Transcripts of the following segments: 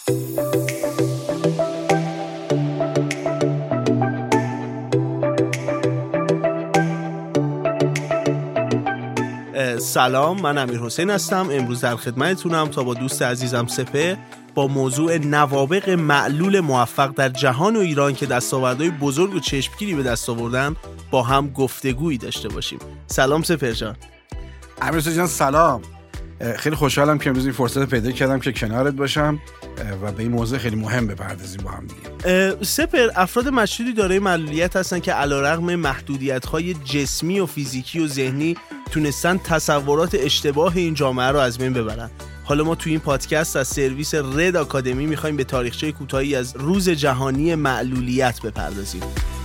سلام، من امیرحسین هستم. امروز در خدمتتونم تا با دوست عزیزم سپهر با موضوع نوابغ معلول موفق در جهان و ایران که دستاوردهای بزرگ و چشمگیری به دست آوردن با هم گفتگویی داشته باشیم. سلام سپهر جان. امیرحسین جان سلام. خیلی خوشحالم که امروز این فرصت پیدا کردم که کنارت باشم و به این موضوع خیلی مهم بپردازیم با هم دیگه. سپهر، افراد مشهودی دارای معلولیت هستن که علیرغم محدودیت‌های جسمی و فیزیکی و ذهنی تونستن تصورات اشتباه این جامعه رو از بین ببرن. حالا ما تو این پادکست از سرویس رد آکادمی می‌خوایم به تاریخچه کوتاهی از روز جهانی معلولیت بپردازیم.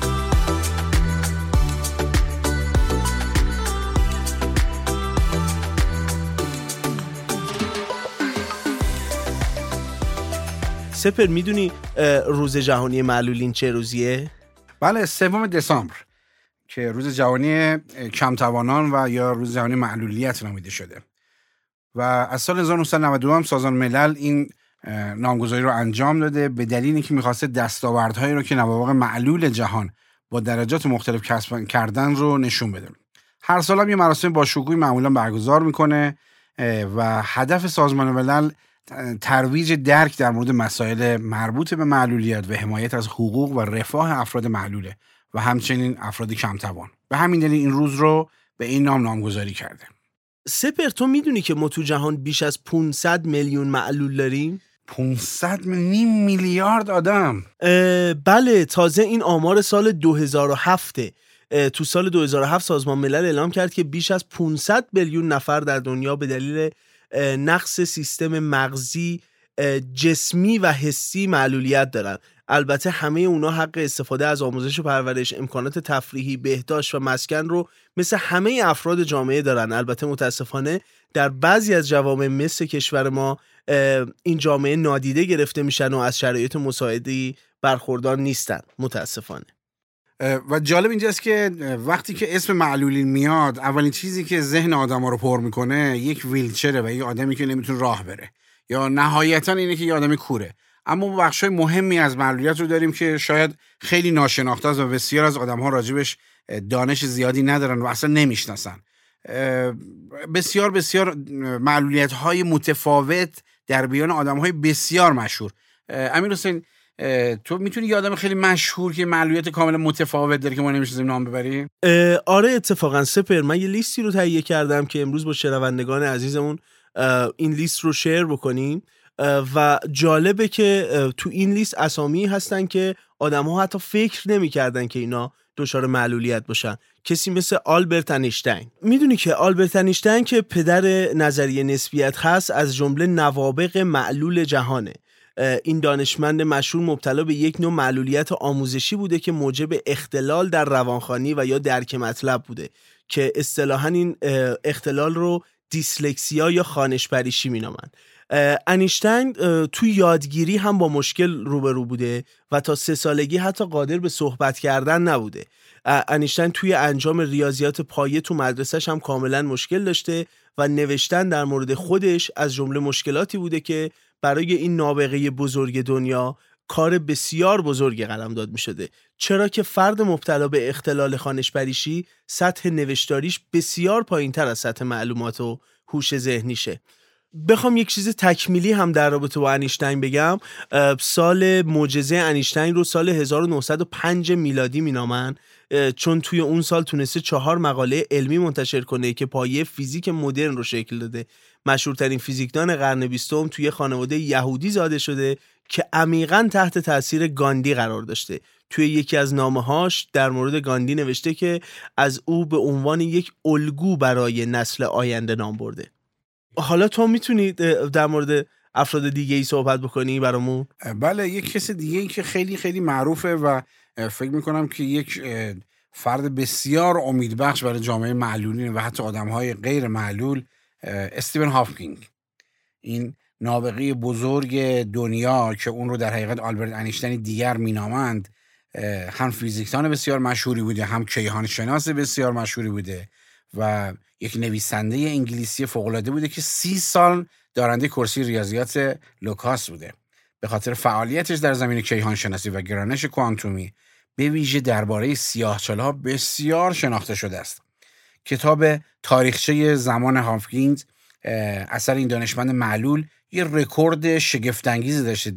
سپهر، میدونی روز جهانی معلولین چه روزیه؟ بله، 3 دسامبر که روز جهانی کمتوانان و یا روز جهانی معلولیت نامیده شده و از سال 1992 هم سازمان ملل این نامگذاری رو انجام داده به دلیل اینکه می‌خواسته دستاوردهایی رو که نوابغ معلول جهان با درجات مختلف کسب کردن رو نشون بده. هر سال هم یه مراسم باشکوهی معمولا برگزار میکنه و هدف سازمان ملل ترویج درک در مورد مسائل مربوط به معلولیت و حمایت از حقوق و رفاه افراد معلوله و همچنین افراد کمتوان. به همین دلیل این روز رو به این نامگذاری کرده. سپهر، تو میدونی که ما تو جهان بیش از 500 میلیون معلول داریم؟ 500 میلیارد آدم؟ بله، تازه این آمار سال 2007. تو سال 2007 سازمان ملل اعلام کرد که بیش از 500 میلیون نفر در دنیا به دلیل نقص سیستم مغزی جسمی و حسی معلولیت دارن. البته همه اونا حق استفاده از آموزش و پرورش، امکانات تفریحی، بهداشت و مسکن رو مثل همه افراد جامعه دارن. البته متاسفانه در بعضی از جوامع مثل کشور ما این جامعه نادیده گرفته میشن و از شرایط مساعدی برخوردار نیستن متاسفانه. و جالب اینجاست که وقتی که اسم معلولین میاد اولین چیزی که ذهن آدم‌ها رو پر میکنه یک ویلچره و یک آدمی که نمیتونه راه بره یا نهایتاً اینه که یه آدمی کوره. اما بخشای مهمی از معلولیت رو داریم که شاید خیلی ناشناخته است و بسیار از آدم‌ها راجبش دانش زیادی ندارن و اصلا نمیشناسن. بسیار معلولیت‌های متفاوت در میان آدم‌های بسیار مشهور. امیرحسین، تو میتونی یه آدم خیلی مشهور که معلولیت کاملا متفاوت داره که ما نمی‌شناسیم نام ببری؟ آره، اتفاقا سپهر، من یه لیستی رو تهیه کردم که امروز با شنوندگان عزیزمون این لیست رو شیر بکنیم و جالبه که تو این لیست اسامی هستن که آدم‌ها حتی فکر نمی‌کردن که اینا دچار معلولیت باشن. کسی مثل آلبرت انیشتین. میدونی که آلبرت انیشتین که پدر نظریه نسبیت هست از جمله نوابغ معلول جهانه. این دانشمند مشهور مبتلا به یک نوع معلولیت آموزشی بوده که موجب اختلال در روانخوانی و یا درک مطلب بوده که اصطلاحاً این اختلال رو دیسلکسیا یا خوانش پریشی مینامن. انیشتین تو یادگیری هم با مشکل روبرو بوده و تا 3 سالگی حتی قادر به صحبت کردن نبوده. انیشتین توی انجام ریاضیات پایه تو مدرسه‌ش هم کاملا مشکل داشته و نوشتن در مورد خودش از جمله مشکلاتی بوده که برای این نابغه بزرگ دنیا کار بسیار بزرگی قلمداد می شده، چرا که فرد مبتلا به اختلال خوانش پریشی سطح نوشتاریش بسیار پایین تر از سطح معلومات و هوش ذهنیشه. بخوام یک چیز تکمیلی هم در رابطه با انیشتین بگم، سال معجزه انیشتین رو سال 1905 میلادی مینامن، چون توی اون سال تونسته 4 مقاله علمی منتشر کنه که پایه فیزیک مدرن رو شکل داده. مشهورترین فیزیکدان قرن 20 توی خانواده یهودی زاده شده که عمیقاً تحت تاثیر گاندی قرار داشته. توی یکی از نامه‌هاش در مورد گاندی نوشته که از او به عنوان یک الگو برای نسل آینده نام برده. حالا تو میتونی در مورد افراد دیگه ای صحبت بکنی برامون؟ بله، یک کس دیگه ای که خیلی خیلی معروفه و فکر میکنم که یک فرد بسیار امیدبخش برای جامعه معلولین و حتی آدم‌های غیر معلول، استیون هاکینگ، این نابغه بزرگ دنیا که اون رو در حقیقت آلبرت انیشتین دیگر مینامند، هم فیزیکدان بسیار مشهوری بوده، هم کیهان شناس بسیار مشهوری بوده و یک نویسنده انگلیسی فوق‌العاده بوده که 30 سال دارنده کرسی ریاضیات لوکاس بوده. به خاطر فعالیتش در زمینه کیهان شناسی و گرانش کوانتومی به ویژه درباره سیاه‌چاله‌ها بسیار شناخته شده است. کتاب تاریخچه زمان هاپکینز اثر این دانشمند معلول یه رکورد شگفت‌انگیزی داشته.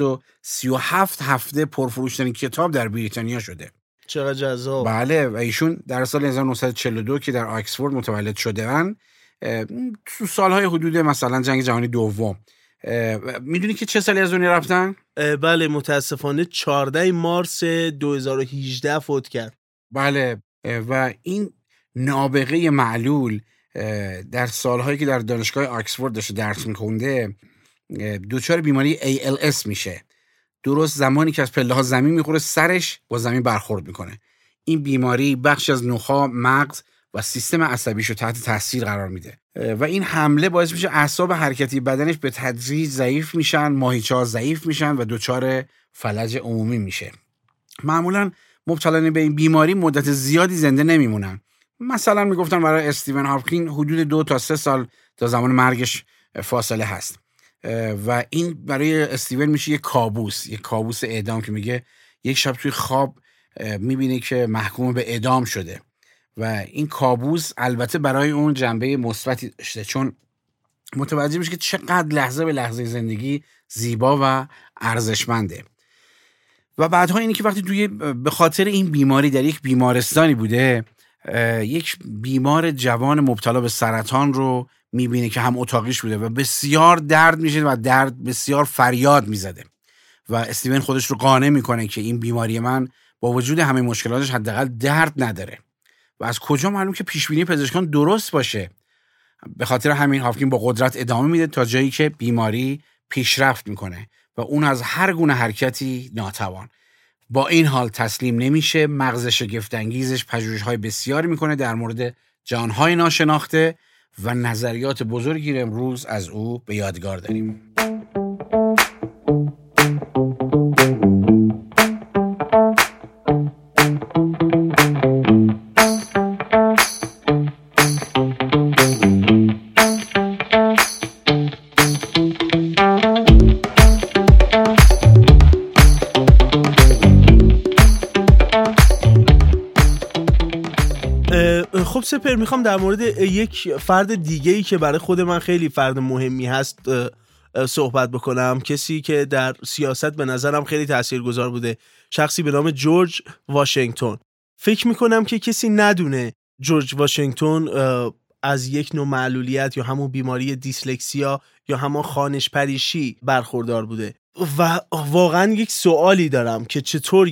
237 هفته پرفروش‌ترین کتاب در بریتانیا شده. چقدر جذاب. بله، و ایشون در سال 1942 که در آکسفورد متولد شده‌اند، تو سالهای حدود مثلا جنگ جهانی دوم. میدونی که چه سالی از دنیا رفتن؟ بله، متاسفانه 14 مارس 2018 فوت کرد. بله، و این نابغه معلول در سالهایی که در دانشگاه آکسفورد داشته درس می‌خونده دچار بیماری ALS میشه. درست زمانی که از پله‌ها زمین میخوره سرش با زمین برخورد میکنه. این بیماری بخشی از نخاع، مغز و سیستم عصبیشو تحت تاثیر قرار میده و این حمله باعث میشه اعصاب حرکتی بدنش به تدریج ضعیف میشن، ماهیچه‌ها ضعیف میشن و دچار فلج عمومی میشه. معمولا مبتلایان به این بیماری مدت زیادی زنده نمیمونن. مثلا میگفتن برای استیون هاپکینز حدود 2 تا 3 سال تا زمان مرگش فاصله هست و این برای استیون میشه یک کابوس اعدام که میگه یک شب توی خواب میبینه که محکوم به اعدام شده و این کابوس البته برای اون جنبه مثبتی داشته، چون متوجه میشه که چقدر لحظه به لحظه زندگی زیبا و ارزشمنده. و بعدها اینی که وقتی توی به خاطر این بیماری در یک بیمارستانی بوده، یک بیمار جوان مبتلا به سرطان رو میبینه که هم اتاقیش بوده و بسیار درد میشه و بسیار فریاد میزده و استیون خودش رو قانع میکنه که این بیماری من با وجود همه مشکلاتش حداقل درد نداره. و از کجا معلوم که پیشبینی پزشکان درست باشه؟ به خاطر همین هاپکینز با قدرت ادامه میده تا جایی که بیماری پیشرفت میکنه و اون از هر گونه حرکتی ناتوان. با این حال تسلیم نمیشه، مغز شگفت‌انگیزش پژوهش‌های بسیاری میکنه در مورد جهان‌های ناشناخته و نظریات بزرگی امروز از او به یادگار داریم. خب سپر، میخوام در مورد یک فرد دیگه‌ای که برای خود من خیلی فرد مهمی هست صحبت بکنم. کسی که در سیاست به نظرم خیلی تاثیرگذار بوده، شخصی به نام جورج واشنگتن. فکر میکنم که کسی ندونه جورج واشنگتن از یک نوع معلولیت یا همون بیماری دیسلکسیا یا همون خوانش پریشی برخوردار بوده و واقعا یک سوالی دارم که چطور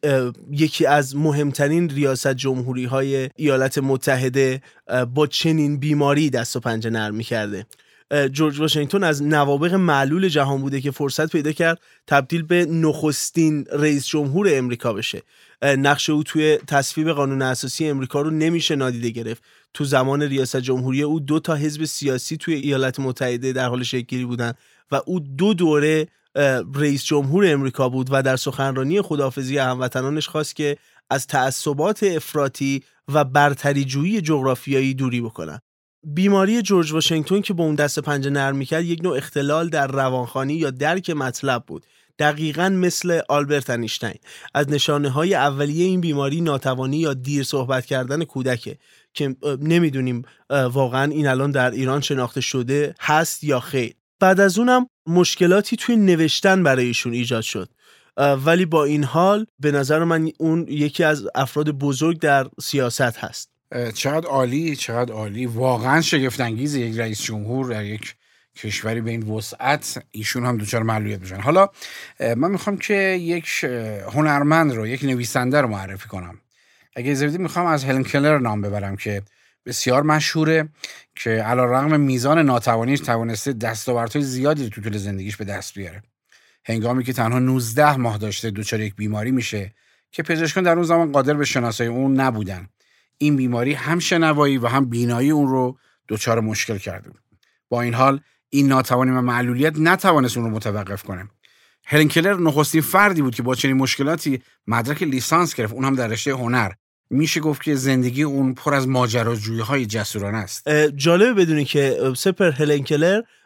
یکی از مهمترین ریاست جمهوری های ایالات متحده با چنین بیماری دست و پنجه نرم می‌کرده. جورج واشنگتن از نوابغ معلول جهان بوده که فرصت پیدا کرد تبدیل به نخستین رئیس جمهور امریکا بشه. نقش او توی تصویب قانون اساسی امریکا رو نمیشه نادیده گرفت. تو زمان ریاست جمهوری او 2 تا حزب سیاسی توی ایالات متحده در حال شکل‌گیری بودن و او 2 دوره رئیس جمهور امریکا بود و در سخنرانی خداحافظی هموطنانش خواست که از تعصبات افراطی و برتری‌جویی جغرافیایی دوری بکنن. بیماری جورج واشنگتن که با اون دست پنجه نرم می‌کرد یک نوع اختلال در روانخوانی یا درک مطلب بود، دقیقاً مثل آلبرت انیشتین. از نشانه‌های اولیه این بیماری ناتوانی یا دیر صحبت کردن کودکه که نمیدونیم واقعاً این الان در ایران شناخته شده هست یا خیر. بعد از اونم مشکلاتی توی نوشتن برای ایشون ایجاد شد، ولی با این حال به نظر من اون یکی از افراد بزرگ در سیاست هست. چقدر عالی، واقعا شگفت‌انگیزه یک رئیس جمهور در یک کشوری به این وسعت ایشون هم دچار معلولیت بشن. حالا من میخوام که یک هنرمند رو، یک نویسنده رو معرفی کنم. اگه اجازه بدید میخوام از هلن کلر نام ببرم که بسیار مشهوره، که علیرغم میزان ناتوانیش توانسته دستاوردهای زیادی تو طول زندگیش به دست بیاره. هنگامی که تنها 19 ماه داشته دچار یک بیماری میشه که پزشکان در اون زمان قادر به شناسایی اون نبودن. این بیماری هم شنوایی و هم بینایی اون رو دچار مشکل کرده. با این حال این ناتوانی و معلولیت نتوانست اون رو متوقف کنه. هلن کلر نخستین فردی بود که با چنین مشکلاتی مدرک لیسانس گرفت، اون هم در رشته هنر. میشه گفت که زندگی اون پر از ماجراجویی‌های جسورانه است. جالبه بدونی که سپر هلن کلر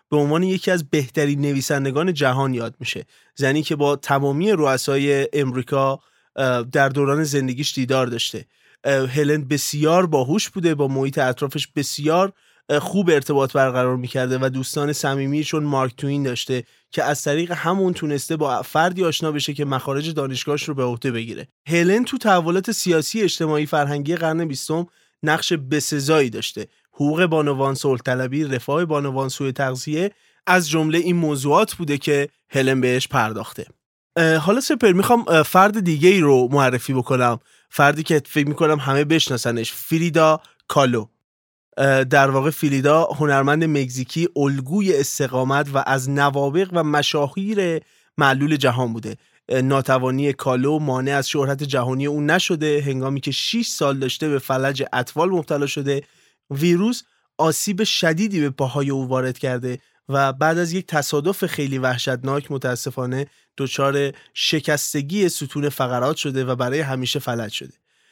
به عنوان یکی از بهترین نویسندگان جهان یاد میشه. زنی که با تمامی رؤسای امریکا در دوران زندگیش دیدار داشته. هلن بسیار باهوش بوده، با محیط اطرافش بسیار خوب ارتباط برقرار میکرده و دوستان صمیمی چون مارک توین داشته که از طریق همون تونسته با فردی آشنا بشه که مخارج دانشگاهش رو به عهده بگیره. هلن تو تحولات سیاسی، اجتماعی، فرهنگی قرن 20 نقش بسزایی داشته. حقوق بانوان، صلح طلبی، رفاه بانوان، سوء تغذیه از جمله این موضوعات بوده که هلن بهش پرداخته. حالا سپر میخوام فرد دیگه ای رو معرفی بکنم، فردی که فکر میکنم همه بشناسنش، فریدا کالو. در واقع فریدا هنرمند مکزیکی، الگوی استقامت و از نوابغ و مشاهیر معلول جهان بوده. ناتوانی کالو مانع از شهرت جهانی اون نشده. هنگامی که 6 سال داشته به فلج اطفال مبتلا شده. ویروس آسیب شدیدی به پاهای او وارد کرده و بعد از یک تصادف خیلی وحشتناک متاسفانه دچار شکستگی ستون فقرات شده و برای همیشه فلج شده.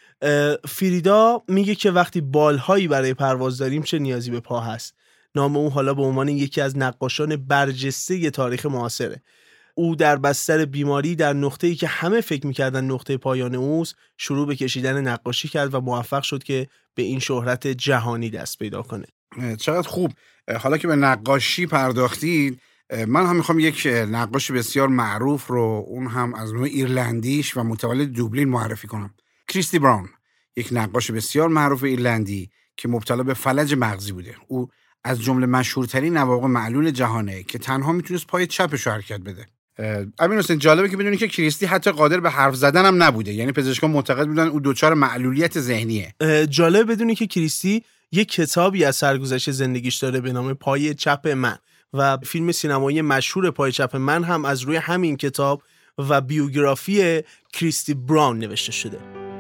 فریدا میگه که وقتی بالهایی برای پرواز داریم چه نیازی به پا هست. نام او حالا به عنوان یکی از نقاشان برجسته تاریخ معاصره. او در بستر بیماری در نقطه‌ای که همه فکر می‌کردن نقطه پایان اوست شروع به کشیدن نقاشی کرد و موفق شد که به این شهرت جهانی دست پیدا کنه. چقدر خوب. حالا که به نقاشی پرداختید، من هم میخوام یک نقاش بسیار معروف رو، اون هم از نوع ایرلندیش و متولد دوبلین معرفی کنم. کریستی براون، یک نقاش بسیار معروف ایرلندی که مبتلا به فلج مغزی بوده. او از جمله مشهورترین نوابغ معلول جهانه که تنها میتونست پای چپش رو حرکت بده. امین حسین، جالبه که بدونی که کریستی حتی قادر به حرف زدن هم نبوده، یعنی پزشکان معتقد بودن او دچار معلولیت ذهنیه. جالبه بدونی که کریستی یک کتابی از سرگذشت زندگیش داره به نام پای چپ من و فیلم سینمایی مشهور پای چپ من هم از روی همین کتاب و بیوگرافی کریستی براون نوشته شده.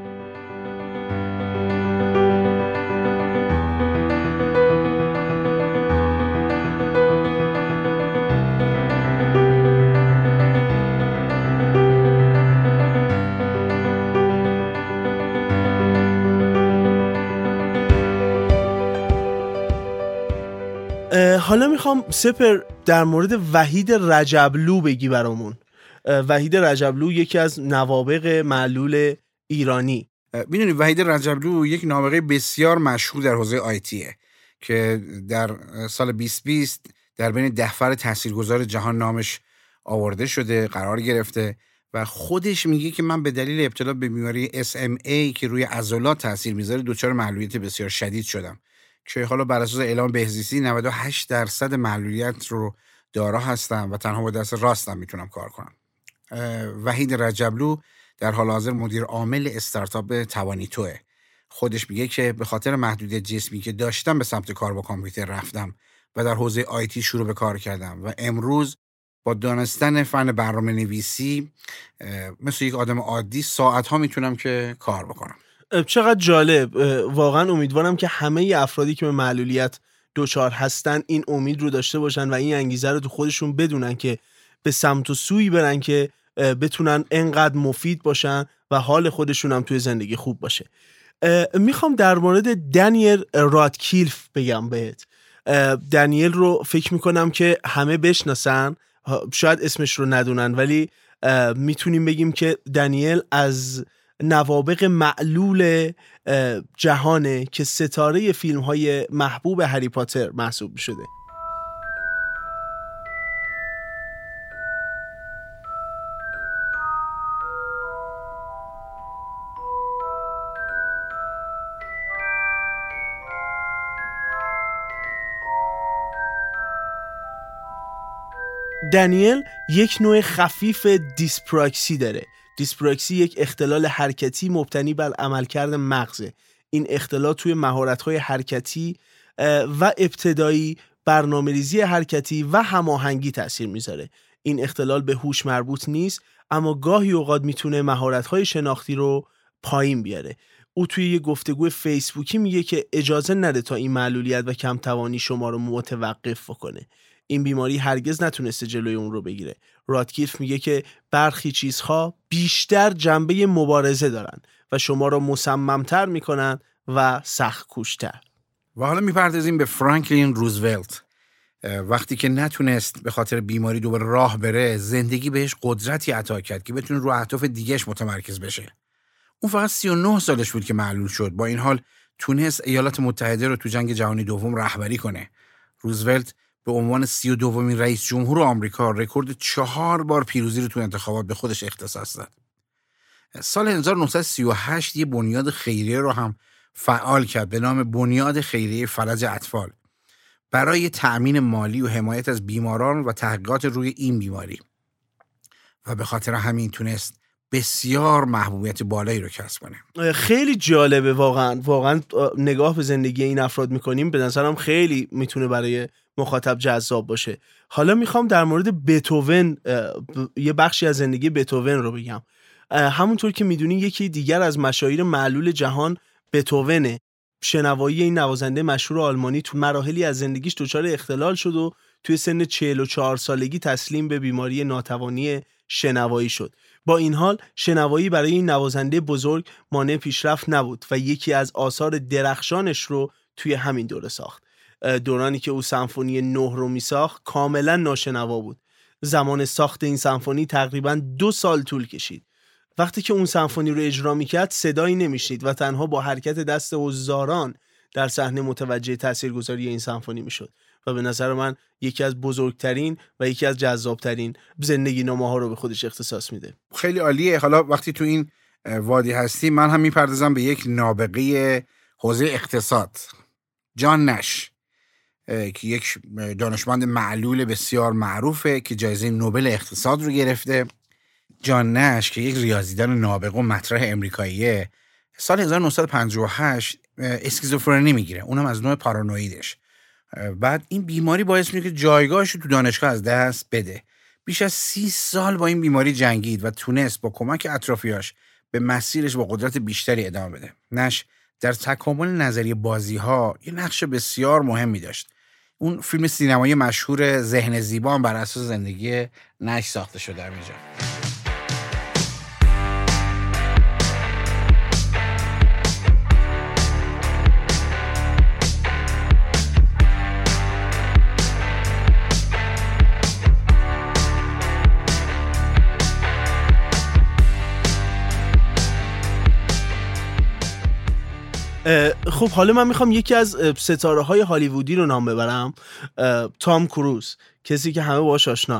حالا میخوام سپر در مورد وحید رجبلو بگی برامون. وحید رجبلو یکی از نوابغ معلول ایرانی. میدونی وحید رجبلو یک نابغه بسیار مشهور در حوزه آیتیه که در سال 2020 در بین 10 فرد تاثیرگذار جهان نامش آورده شده، قرار گرفته و خودش میگه که من به دلیل ابتلا به بیماری SMA که روی عضلات تاثیر میذاره دچار معلولیت بسیار شدید شدم، که حالا بر اساس اعلام بهزیستی 98% معلولیت رو دارا هستم و تنها با دست راستم میتونم کار کنم. وحید رجبلو در حال حاضر مدیر عامل استارتاپ توانیتوه. خودش میگه که به خاطر محدودیت جسمی که داشتم به سمت کار با کامپیوتر رفتم و در حوزه آیتی شروع به کار کردم و امروز با دانستن فن برنامه نویسی مثل یک آدم عادی ساعتها میتونم که کار بکنم. چقدر جالب. واقعا امیدوارم که همه افرادی که به معلولیت دچار هستن این امید رو داشته باشن و این انگیزه رو تو خودشون بدونن که به سمت و سوی برن که بتونن انقدر مفید باشن و حال خودشون هم توی زندگی خوب باشه. میخوام در مورد دنیل رادکلیف بگم بهت. دنیل رو فکر میکنم که همه بشناسن، شاید اسمش رو ندونن، ولی میتونیم بگیم که دنیل از نوابغ معلول جهانه که ستاره فیلم های محبوب هری پاتر محسوب شده. دنیل یک نوع خفیف دیسپراکسی داره. دیسپراکسی یک اختلال حرکتی مبتنی بر عملکرد مغزه. این اختلال توی مهارت‌های حرکتی و ابتدایی، برنامه‌ریزی حرکتی و هماهنگی تأثیر میذاره. این اختلال به هوش مربوط نیست، اما گاهی اوقات میتونه مهارت‌های شناختی رو پایین بیاره. او توی یه گفتگو فیسبوکی میگه که اجازه نده تا این معلولیت و کم توانی شما رو متوقف بکنه. این بیماری هرگز نتونسته جلوی اون رو بگیره. رادکلیف میگه که برخی چیزها بیشتر جنبه مبارزه دارن و شما رو مصممتر میکنن و سخت کوشتر. و حالا میپردازیم به فرانکلین روزولت. وقتی که نتونست به خاطر بیماری دوباره راه بره، زندگی بهش قدرتی عطا کرد که بتونه رو اهداف دیگهش متمرکز بشه. اون فقط 39 سالش بود که معلول شد. با این حال تونست ایالات متحده رو تو جنگ جهانی دوم رهبری کنه. روزولت به عنوان 32مین رئیس جمهور آمریکا رکورد 4 بار پیروزی رو تو انتخابات به خودش اختصاص داد. سال 1938 یه بنیاد خیریه رو هم فعال کرد به نام بنیاد خیریه فلج اطفال برای تأمین مالی و حمایت از بیماران و تحقیقات روی این بیماری و به خاطر همین تونست بسیار محبوبیت بالایی رو کسب کنه. خیلی جالبه واقعا نگاه به زندگی این افراد میکنیم، به نظرم خیلی میتونه برای مخاطب جذاب باشه. حالا میخوام در مورد بتوون یه بخشی از زندگی بتوون رو بگم. همونطور که میدونی یکی دیگر از مشاهیر معلول جهان بتوونه. شنوایی این نوازنده مشهور آلمانی تو مراحلی از زندگیش دچار اختلال شد و توی سن 44 سالگی تسلیم به بیماری ناتوانی شنوایی شد. با این حال شنوایی برای این نوازنده بزرگ مانع پیشرفت نبود و یکی از آثار درخشانش رو توی همین دوره ساخت. دورانی که او سمفونی 9 رو میساخت کاملا ناشنوا بود. زمان ساخت این سمفونی تقریبا 2 سال طول کشید. وقتی که اون سمفونی رو اجرا میکرد صدایی نمیشنید و تنها با حرکت دست حضاران در صحنه متوجه تاثیرگذاری این سمفونی میشد و به نظر من یکی از بزرگترین و یکی از جذابترین زندگی نامه‌ها رو به خودش اختصاص میده. خیلی عالیه. حالا وقتی تو این وادی هستی من هم میپردازم به یک نابغه حوزه اقتصاد، جان نش، که یک دانشمند معلول بسیار معروفه که جایزه نوبل اقتصاد رو گرفته. جان نش که یک ریاضیدان نابغه و مطرح امریکاییه، سال 1958 اسکیزوفرنی میگیره، اونم از نوع پارانویدش. بعد این بیماری باعث میشه که جایگاهش رو تو دانشگاه از دست بده. بیش از 30 سال با این بیماری جنگید و تونست با کمک اطرافیاش به مسیرش با قدرت بیشتری ادامه بده. نش در تکامل نظریه بازی‌ها یه نقش بسیار مهمی داشت. اون فیلم سینمایی مشهور ذهن زیبا هم بر اساس زندگی نش ساخته شده در اینجا. خب حالا من میخوام یکی از ستاره های هالیوودی رو نام ببرم، تام کروز، کسی که همه باهاش آشنان.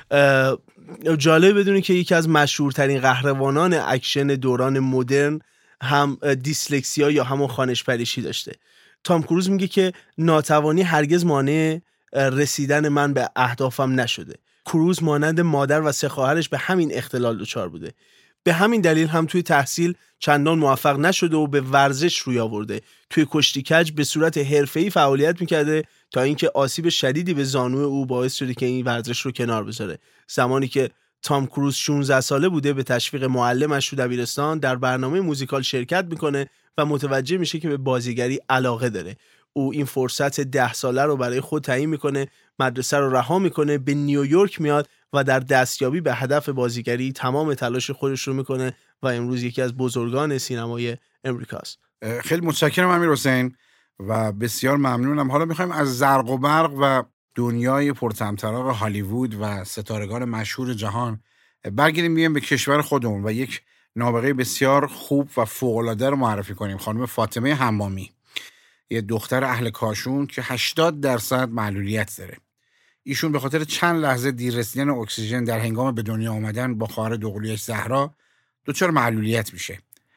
جالب بدونی که یکی از مشهورترین قهرمانان اکشن دوران مدرن هم دیسلکسیا یا همون خوانش پریشی داشته. تام کروز میگه که ناتوانی هرگز مانع رسیدن من به اهدافم نشده. کروز مانند مادر و 3 خواهرش به همین اختلال دچار بوده. به همین دلیل هم توی تحصیل چندان موفق نشده و به ورزش روی آورده. توی کشتی کج به صورت حرفه‌ای فعالیت میکرده تا اینکه آسیب شدیدی به زانو او باعث شده که این ورزش رو کنار بذاره. زمانی که تام کروز 16 ساله بوده به تشویق معلمش تو دبیرستان در برنامه موزیکال شرکت میکنه و متوجه میشه که به بازیگری علاقه داره. او این فرصت 10 ساله رو برای خود تعیین میکنه، مدرسه رو رها میکنه، به نیویورک میاد و در دستیابی به هدف بازیگری تمام تلاش خودش رو میکنه و امروز یکی از بزرگان سینمای امریکاست. خیلی متشکرم امیرحسین و بسیار ممنونم. حالا میخوایم از زرق و برق و دنیای پرطمطراق هالیوود و ستارگان مشهور جهان برگردیم بیایم به کشور خودمون و یک نابغه بسیار خوب و فوق‌العاده رو معرفی کنیم. خانم فاطمه حمامی، یه دختر اهل کاشون که 80% معلولیت داره. ایشون به خاطر چند لحظه دیر رسیدن اکسیژن در هنگام به دنیا آمدن با خواهر دوقلویش زهرا دچار معلولیت میشه،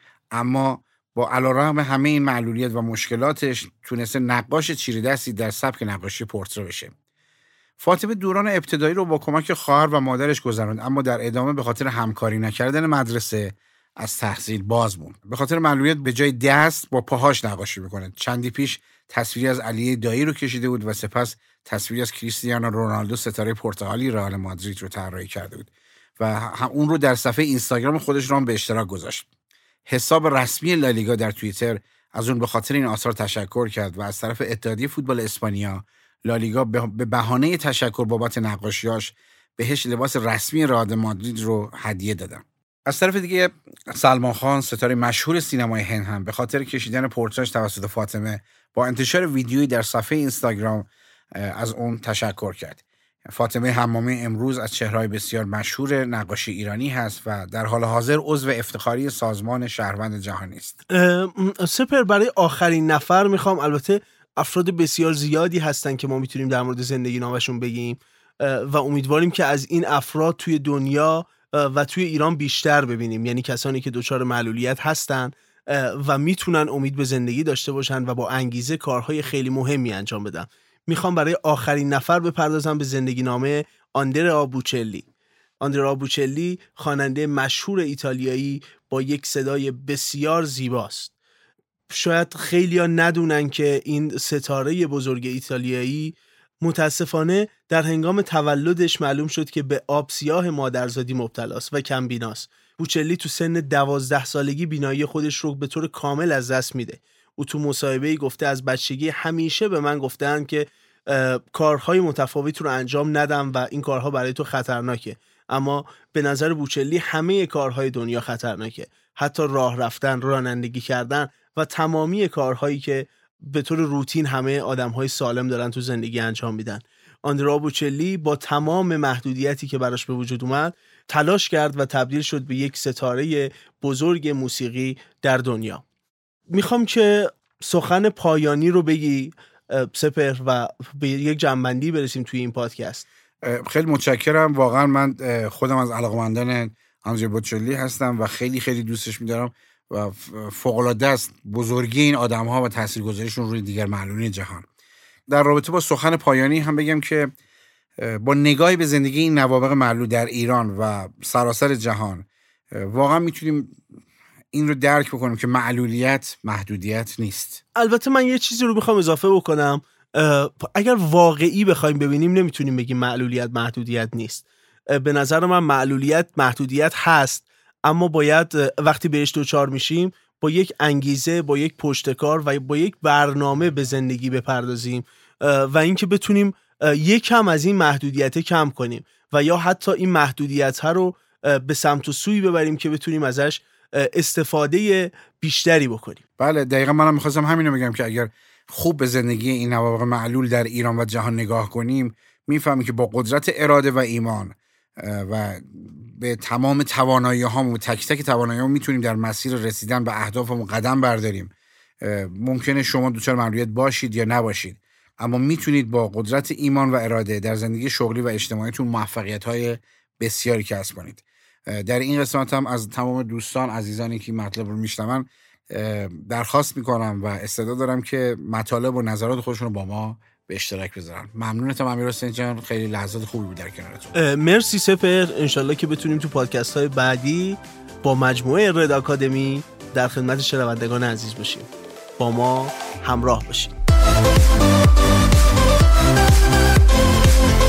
اما با علیرغم همه این معلولیت و مشکلاتش تونسته نقاش چیره‌دستی در سبک نقاشی پورتره بشه. فاطمه دوران ابتدایی رو با کمک خواهر و مادرش گذروند، اما در ادامه به خاطر همکاری نکردن مدرسه از تحصیل باز موند. به خاطر معلولیت به جای دست با پاهاش نقاشی میکنه. چندی پیش تصویری از علی دایی رو کشیده بود و سپس تصویری از کریستیانو رونالدو ستاره پرتغالی رئال مادرید رو طراحی کرده بود و اون رو در صفحه اینستاگرام خودش رو هم به اشتراک گذاشت. حساب رسمی لالیگا در توییتر از اون به خاطر این آثار تشکر کرد و از طرف اتحادیه فوتبال اسپانیا لالیگا به بهانه تشکر بابت نقاشیاش بهش لباس رسمی رئال مادرید رو هدیه دادن. از طرف دیگه سلمان خان، ستاره مشهور سینمای هند، هم به خاطر کشیدن پورتره‌اش توسط فاطمه با انتشار ویدیویی در صفحه اینستاگرام از اون تشکر کرد. فاطمه حمامی امروز از چهره‌های بسیار مشهور نقاشی ایرانی هست و در حال حاضر عضو افتخاری سازمان شهروند جهانی است. سپر، برای آخرین نفر میخوام، البته افراد بسیار زیادی هستن که ما میتونیم در مورد زندگی نامشون بگیم و امیدواریم که از این افراد توی دنیا و توی ایران بیشتر ببینیم، یعنی کسانی که دچار معلولیت هستن و میتونن امید به زندگی داشته باشن و با انگیزه کارهای خیلی مهمی انجام بدن. میخوام برای آخرین نفر بپردازم به زندگی نامه آندرا بوچلی. آندرا بوچلی خواننده مشهور ایتالیایی با یک صدای بسیار زیباست. شاید خیلیا ندونن که این ستاره بزرگ ایتالیایی متاسفانه در هنگام تولدش معلوم شد که به آب سیاه مادرزادی مبتلاست و کم بیناست. بوچلی تو سن 12 سالگی بینایی خودش رو به طور کامل از دست میده. او تو مصاحبه‌ای گفته از بچگی همیشه به من گفتن که کارهای متفاوت رو انجام ندم و این کارها برای تو خطرناکه، اما به نظر بوچلی همه کارهای دنیا خطرناکه، حتی راه رفتن، رانندگی کردن و تمامی کارهایی که به طور روتین همه آدم‌های سالم دارن تو زندگی انجام میدن. آندرا بوچلی با تمام محدودیتی که براش به وجود اومد تلاش کرد و تبدیل شد به یک ستاره بزرگ موسیقی در دنیا. میخوام که سخن پایانی رو بگی سپر و به یک جنبندی برسیم توی این پادکست. خیلی متشکرم. واقعا من خودم از علاقه‌مندان آندرا بوچلی هستم و خیلی خیلی دوستش می‌دارم و فوق‌العاده است بزرگی این آدم‌ها و تاثیرگذاریشون روی دیگر معلولین جهان. در رابطه با سخن پایانی هم بگم که با نگاهی به زندگی این نوابغ معلول در ایران و سراسر جهان واقعا میتونیم این رو درک بکنیم که معلولیت محدودیت نیست. البته من یه چیزی رو میخوام اضافه بکنم. اگر واقعی بخوایم ببینیم نمیتونیم بگیم معلولیت محدودیت نیست. به نظر من معلولیت محدودیت هست، اما باید وقتی بهش دوچار میشیم با یک انگیزه، با یک پشتکار و با یک برنامه به زندگی بپردازیم و اینکه بتونیم یکم از این محدودیت کم کنیم و یا حتی این محدودیت ها رو به سمت و سوی ببریم که بتونیم ازش استفاده بیشتری بکنیم. بله دقیقا منم میخواستم همینو بگم که اگر خوب به زندگی این نوابغ معلول در ایران و جهان نگاه کنیم میفهمیم که با قدرت اراده و ایمان و به تمام توانایی‌هامون، تک تک توانایی‌هامون میتونیم در مسیر رسیدن به اهدافمون قدم برداریم. ممکنه شما دچار معلولیت باشید یا نباشید، اما میتونید با قدرت ایمان و اراده در زندگی شغلی و اجتماعیتون موفقیت‌های بسیاری کسب کنید. در این قسمت هم از تمام دوستان عزیزانی که مطلب رو میشنون درخواست میکنم و استعداد دارم که مطالب و نظرات خودشون رو با ما به اشتراک بذارن. ممنونتم امیرحسین جان، خیلی لحظات خوبی بود در کنارتون. مرسی سپر. انشالله که بتونیم تو پادکست های بعدی با مجموعه رد آکادمی در خدمت شنوندگان عزیز باشیم. با ما همراه باشید.